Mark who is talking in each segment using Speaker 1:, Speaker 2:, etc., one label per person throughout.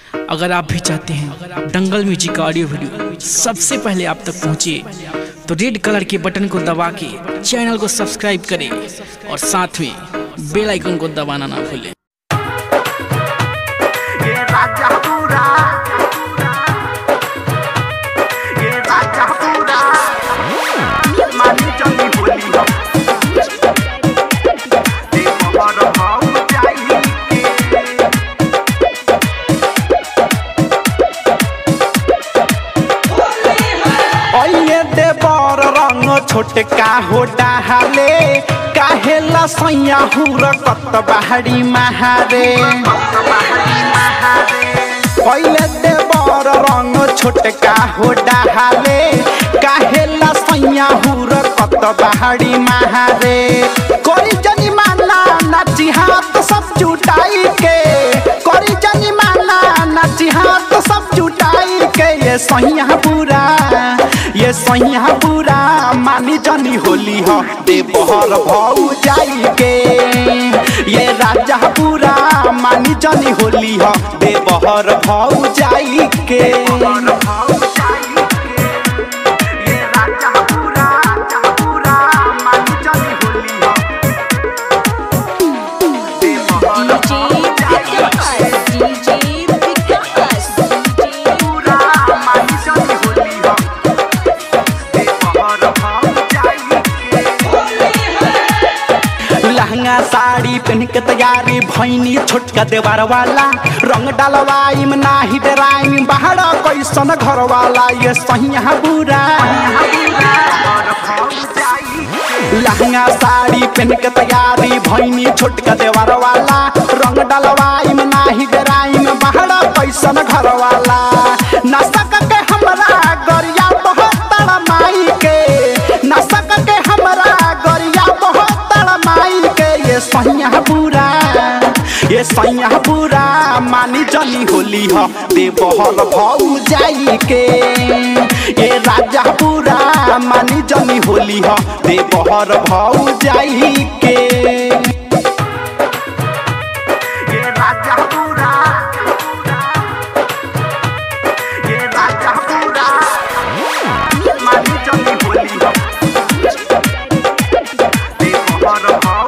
Speaker 1: अगर आप भी चाहते हैं दंगल म्यूजिक का ऑडियो वीडियो सबसे पहले आप तक पहुंचे तो रेड कलर के बटन को दबा के चैनल को सब्सक्राइब करें और साथ में बेल आइकन को दबाना ना भूलें।
Speaker 2: छोटका हो डाले काहेला सैया हुर कत बाहरी महारे पहले देवर रंग छोटका हो डाले काहेला सैया हुर कत बाहरी महारे करी जनी माना नाची हाथ सब जुटाई के करी जनी माना नाची हाथ सब जुटाई के ये सैया बुरा मानी जनी होली हो देवहर भौ जाई के ये राजा बुरा मानी जनी होली हो देवहर भौ जाई के साड़ी पहन के तैयारी भैनी छोटका देवर वाला रंग डालवाई में नाही डराई बाहर कैसन घर वाला ये सैया बुरा लहंगा साड़ी पहन के तैयारी भैनी छोटका देवर वाला रंग डालवाई में नाही डराई में बाहर कैसन घर वाला नशा के हमरा गरिया बहुत तड़माई के नशा के हमरा गरिया बहुत तड़माई के ये सैया बुरा मानी जनी होली हो देवहर भौ जाई के ये राजा बुरा मानी जनी होली हो देवहर भौ जाई के ये राजा बुरा मानी जनी होली हो देवहर भौ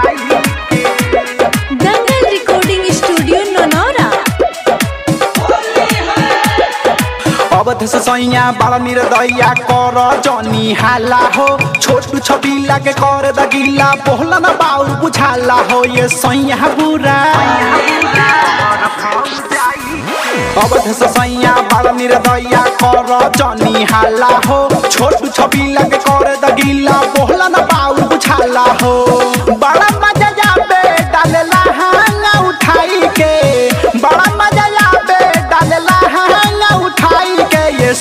Speaker 2: अवध से सैया बड़ा निर्दया कर जनी हाला हो छोटू छबीला के कर दगिला बोला न बाऊ बुझाला हो ये सैया बुरा अवध से सैया बड़ा निर्दया कर जनी हाला हो छोटू छबीला के कर दगिला बोला न बाऊ बुझाला हो बड़ा मजा आवे डालेला हांगा उठाई के बड़ा मजा आवे डालेला हांगा उठाई ये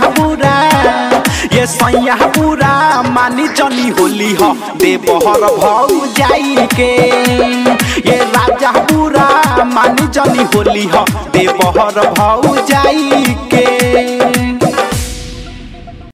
Speaker 2: सैया बुरा मानी जनी होली हो देवहर भौ जाई के ये राजा बुरा मानी जनी होली हो देवहर भौ जाई